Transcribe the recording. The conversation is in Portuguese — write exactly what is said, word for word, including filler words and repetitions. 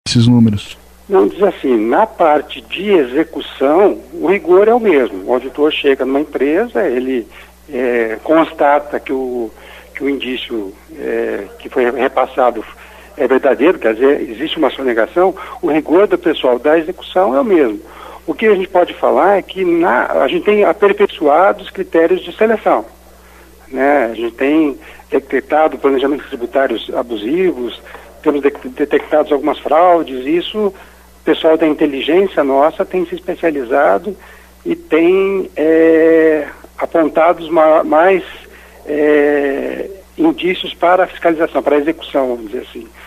esses números? Não, diz assim, na parte de execução, o rigor é o mesmo. O auditor chega numa empresa, ele é, constata que o, que o indício é, que foi repassado é verdadeiro, quer dizer, existe uma sonegação, o rigor do pessoal da execução é o mesmo. O que a gente pode falar é que na, a gente tem aperfeiçoado os critérios de seleção, né? A gente tem detectado planejamentos tributários abusivos, temos de, detectado algumas fraudes, isso... O pessoal da inteligência nossa tem se especializado e tem é, apontado os ma mais é, indícios para a fiscalização, para a execução, vamos dizer assim.